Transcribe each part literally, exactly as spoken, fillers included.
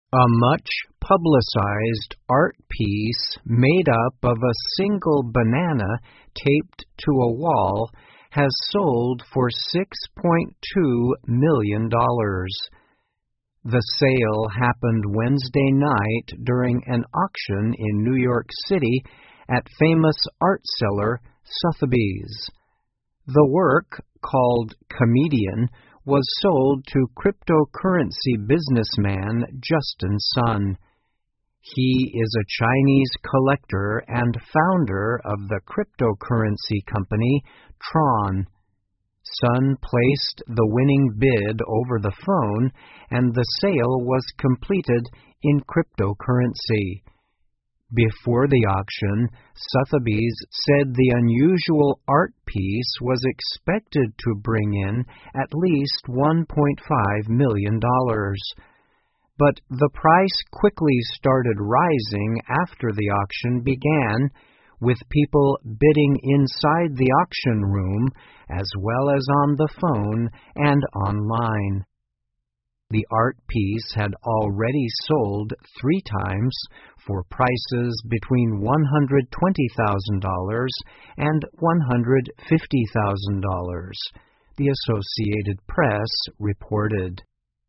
A much-publicized art piece made up of a single banana taped to a wall has sold for six point two million dollars. The sale happened Wednesday night during an auction in New York City at famous art seller Sotheby's. The work, called Comedian, was sold to cryptocurrency businessman Justin Sun. He is a Chinese collector and founder of the cryptocurrency company Tron. Sun placed the winning bid over the phone, and the sale was completed in cryptocurrency. Before the auction, Sotheby's said the unusual art piece was expected to bring in at least one point five million dollars. But the price quickly started rising after the auction began, with people bidding inside the auction room as well as on the phone and online. The art piece had already sold three times for prices between one hundred twenty thousand dollars and one hundred fifty thousand dollars, the Associated Press reported.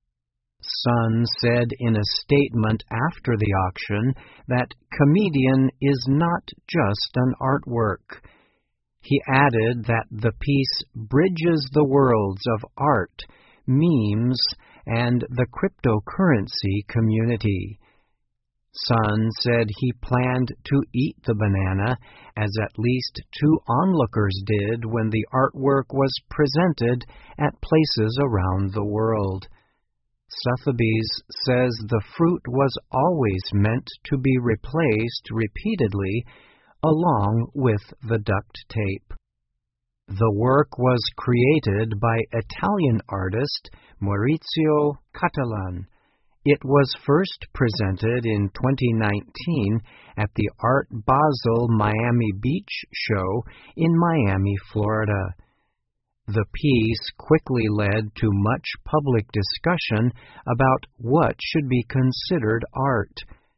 Sun said in a statement after the auction that Comedian is not just an artwork. He added that the piece bridges the worlds of art, memes, and the cryptocurrency community. Sun said he planned to eat the banana, as at least two onlookers did when the artwork was presented at places around the world. Sotheby's says the fruit was always meant to be replaced repeatedly, along with the duct tape. The work was created by Italian artist Maurizio Cattelan. It was first presented in twenty nineteen at the Art Basel Miami Beach show in Miami, Florida. The piece quickly led to much public discussion about what should be considered art.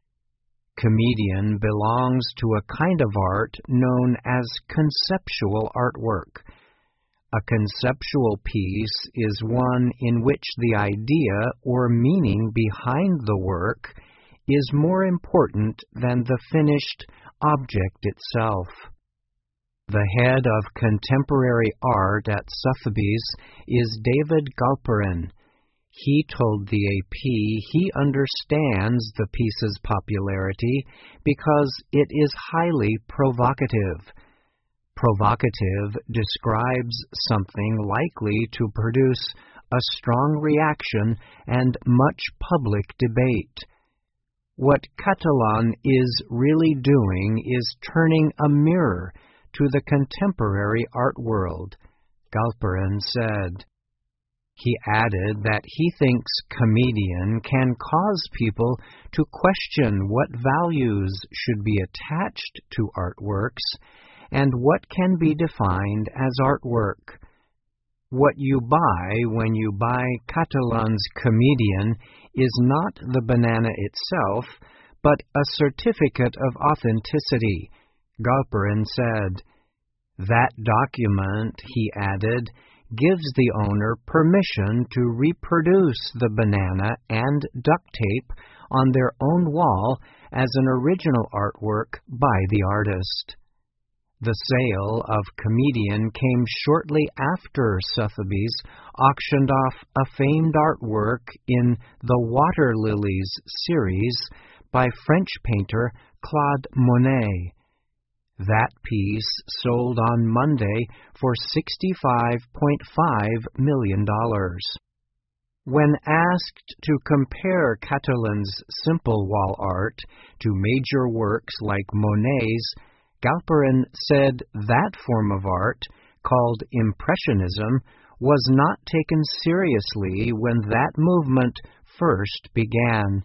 Comedian belongs to a kind of art known as conceptual artwork. A conceptual piece is one in which the idea or meaning behind the work is more important than the finished object itself. The head of contemporary art at Sotheby's is David Galperin. He told the A P he understands the piece's popularity because it is highly provocative. Provocative describes something likely to produce a strong reaction and much public debate. What Cattelan is really doing is turning a mirror to the contemporary art world, Galperin said. He added that he thinks Comedian can cause people to question what values should be attached to artworks and what can be defined as artwork. What you buy when you buy Cattelan's Comedian is not the banana itself, but a certificate of authenticity, Galperin said. That document, he added, gives the owner permission to reproduce the banana and duct tape on their own wall as an original artwork by the artist. The sale of Comedian came shortly after Sotheby's auctioned off a famed artwork in the Water Lilies series by French painter Claude Monet. That piece sold on Monday for sixty-five point five million dollars. When asked to compare Cattelan's simple wall art to major works like Monet's, Galperin said that form of art, called Impressionism, was not taken seriously when that movement first began.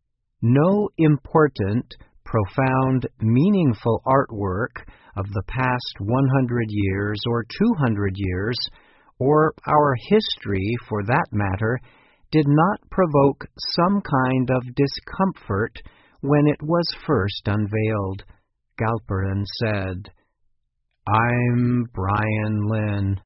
No important, profound, meaningful artwork of the past one hundred years or two hundred years, or our history for that matter, did not provoke some kind of discomfort when it was first unveiled. Galperin said, "I'm Brian Lynn."